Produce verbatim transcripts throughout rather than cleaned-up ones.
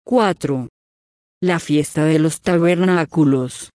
cuatro. La fiesta de los tabernáculos.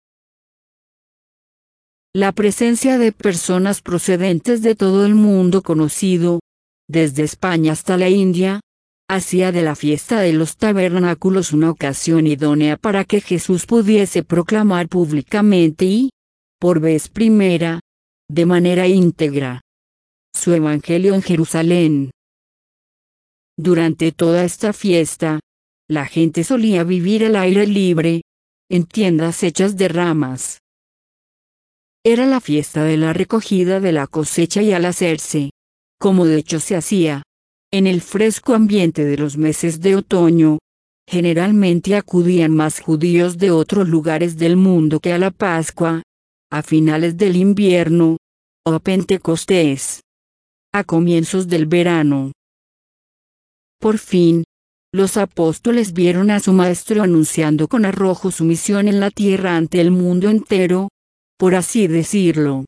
La presencia de personas procedentes de todo el mundo conocido, desde España hasta la India, hacía de la fiesta de los tabernáculos una ocasión idónea para que Jesús pudiese proclamar públicamente y, por vez primera, de manera íntegra, su evangelio en Jerusalén. Durante toda esta fiesta, la gente solía vivir al aire libre, en tiendas hechas de ramas. Era la fiesta de la recogida de la cosecha y al hacerse, como de hecho se hacía, en el fresco ambiente de los meses de otoño, generalmente acudían más judíos de otros lugares del mundo que a la Pascua, a finales del invierno, o a Pentecostés, a comienzos del verano. Por fin, los apóstoles vieron a su maestro anunciando con arrojo su misión en la tierra ante el mundo entero, por así decirlo.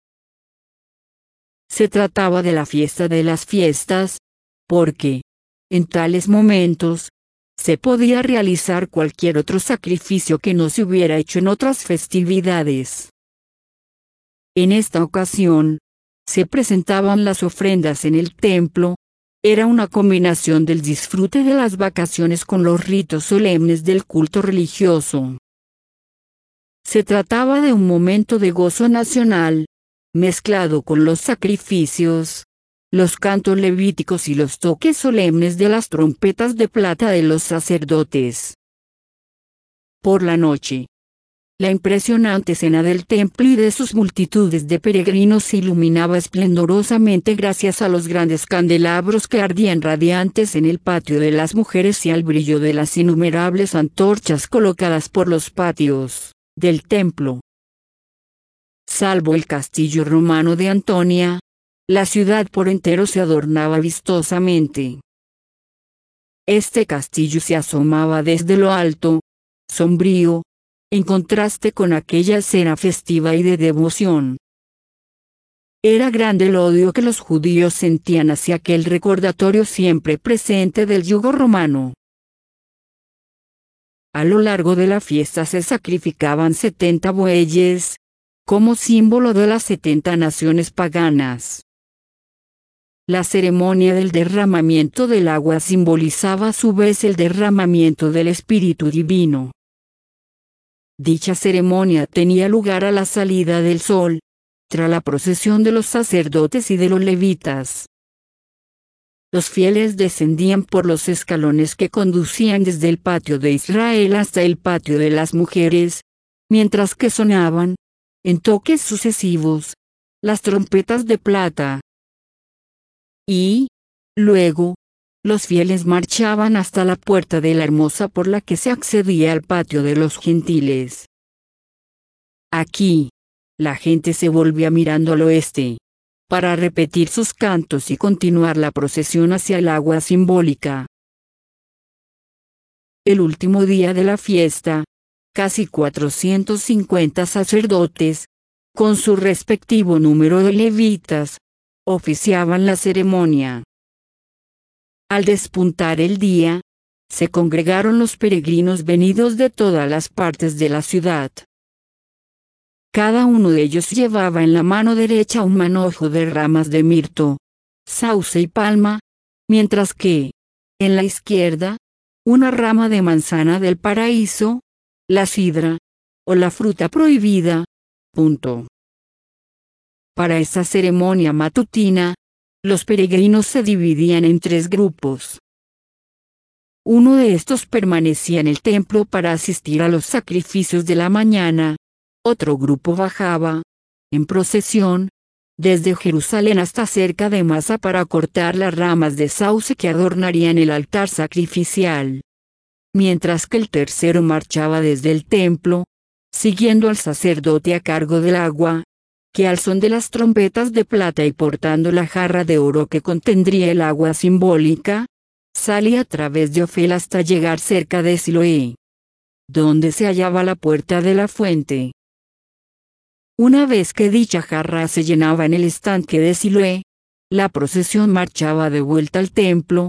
Se trataba de la fiesta de las fiestas, porque, en tales momentos, se podía realizar cualquier otro sacrificio que no se hubiera hecho en otras festividades. En esta ocasión, se presentaban las ofrendas en el templo. Era una combinación del disfrute de las vacaciones con los ritos solemnes del culto religioso. Se trataba de un momento de gozo nacional, mezclado con los sacrificios, los cantos levíticos y los toques solemnes de las trompetas de plata de los sacerdotes. Por la noche, la impresionante escena del templo y de sus multitudes de peregrinos se iluminaba esplendorosamente gracias a los grandes candelabros que ardían radiantes en el patio de las mujeres y al brillo de las innumerables antorchas colocadas por los patios del templo. Salvo el castillo romano de Antonia, la ciudad por entero se adornaba vistosamente. Este castillo se asomaba desde lo alto, sombrío, en contraste con aquella escena festiva y de devoción. Era grande el odio que los judíos sentían hacia aquel recordatorio siempre presente del yugo romano. A lo largo de la fiesta se sacrificaban setenta bueyes, como símbolo de las setenta naciones paganas. La ceremonia del derramamiento del agua simbolizaba a su vez el derramamiento del Espíritu Divino. Dicha ceremonia tenía lugar a la salida del sol, tras la procesión de los sacerdotes y de los levitas. Los fieles descendían por los escalones que conducían desde el patio de Israel hasta el patio de las mujeres, mientras que sonaban, en toques sucesivos, las trompetas de plata. Y, luego, los fieles marchaban hasta la puerta de la hermosa por la que se accedía al patio de los gentiles. Aquí, la gente se volvía mirando al oeste, para repetir sus cantos y continuar la procesión hacia el agua simbólica. El último día de la fiesta, casi cuatrocientos cincuenta sacerdotes, con su respectivo número de levitas, oficiaban la ceremonia. Al despuntar el día, se congregaron los peregrinos venidos de todas las partes de la ciudad. Cada uno de ellos llevaba en la mano derecha un manojo de ramas de mirto, sauce y palma, mientras que, en la izquierda, una rama de manzana del paraíso, la sidra, o la fruta prohibida. Punto. Para esta ceremonia matutina, los peregrinos se dividían en tres grupos. Uno de estos permanecía en el templo para asistir a los sacrificios de la mañana. Otro grupo bajaba, en procesión, desde Jerusalén hasta cerca de Masa para cortar las ramas de sauce que adornarían el altar sacrificial. Mientras que el tercero marchaba desde el templo, siguiendo al sacerdote a cargo del agua, que al son de las trompetas de plata y portando la jarra de oro que contendría el agua simbólica, salía a través de Ofel hasta llegar cerca de Siloé, donde se hallaba la puerta de la fuente. Una vez que dicha jarra se llenaba en el estanque de Siloé, la procesión marchaba de vuelta al templo,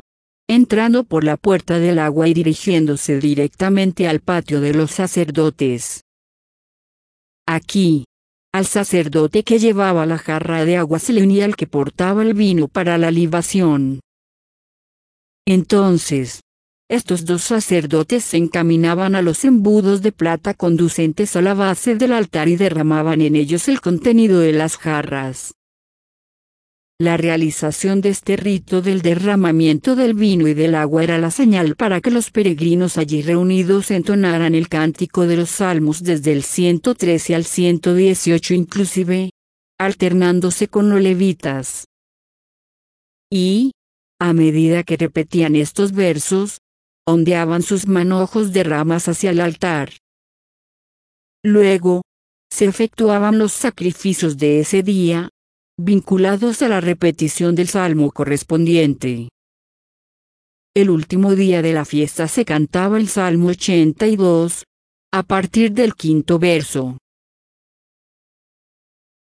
entrando por la puerta del agua y dirigiéndose directamente al patio de los sacerdotes. Aquí, al sacerdote que llevaba la jarra de agua se le unía el que portaba el vino para la libación. Entonces, estos dos sacerdotes se encaminaban a los embudos de plata conducentes a la base del altar y derramaban en ellos el contenido de las jarras. La realización de este rito del derramamiento del vino y del agua era la señal para que los peregrinos allí reunidos entonaran el cántico de los salmos desde el ciento trece al ciento dieciocho inclusive, alternándose con los levitas. Y, a medida que repetían estos versos, ondeaban sus manojos de ramas hacia el altar. Luego, se efectuaban los sacrificios de ese día, vinculados a la repetición del salmo correspondiente. El último día de la fiesta se cantaba el Salmo ochenta y dos, a partir del quinto verso.